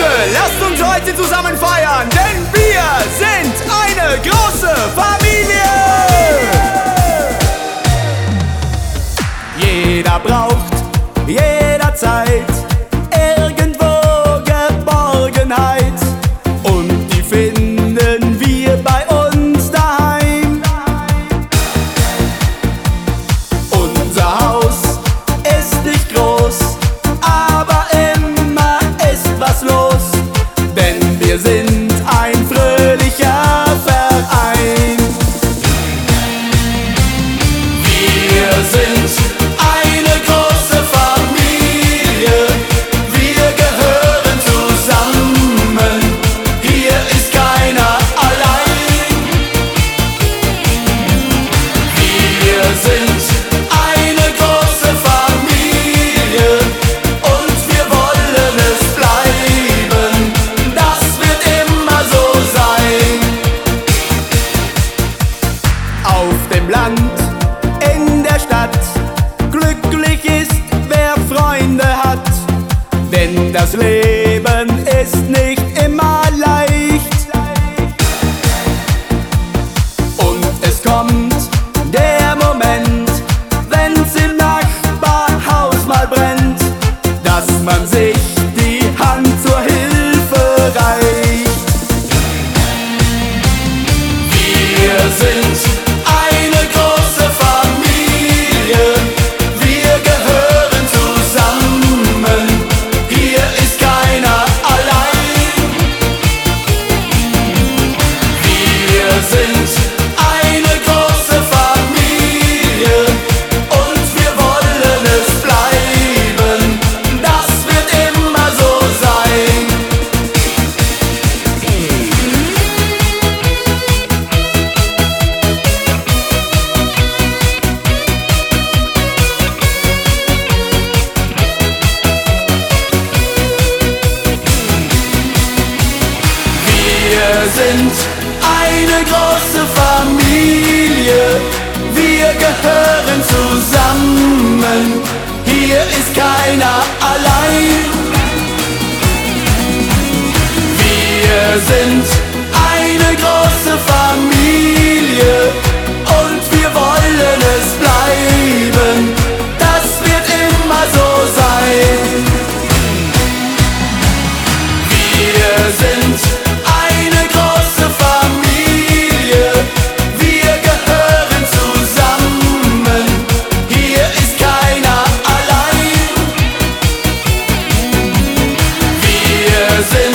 Leute, lasst uns heute zusammen feiern, denn wir sind eine große Familie. Jeder braucht jederzeit irgendwo Geborgenheit und die finden wir bei uns daheim. Unser Haus ist nicht groß, aber immer ist was los, denn wir sind ein fröhlicher Verein. Wir sind eine große Familie, wir gehören zusammen, hier ist keiner allein. Wir sind eine große Familie und wir wollen es bleiben, das wird immer so sein. Auf dem Land, in der Stadt, glücklich ist, wer Freunde hat, denn das Leben ist nicht immer leicht. Und es kommt der Moment, wenn's im Nachbarhaus mal brennt, dass man sich die Hand zur Hilfe reicht. Wir sind eine große Familie, wir gehören zusammen, hier ist keiner allein. Wir sind eine große Familie und wir wollen es bleiben, das wird immer so sein. Wir sind eine große Familie, wir gehören zusammen, hier ist keiner allein. Wir sind eine große Familie und wir wollen es bleiben, das wird immer so sein. Wir sind eine große Familie, wir gehören zusammen, hier ist keiner allein. Wir sind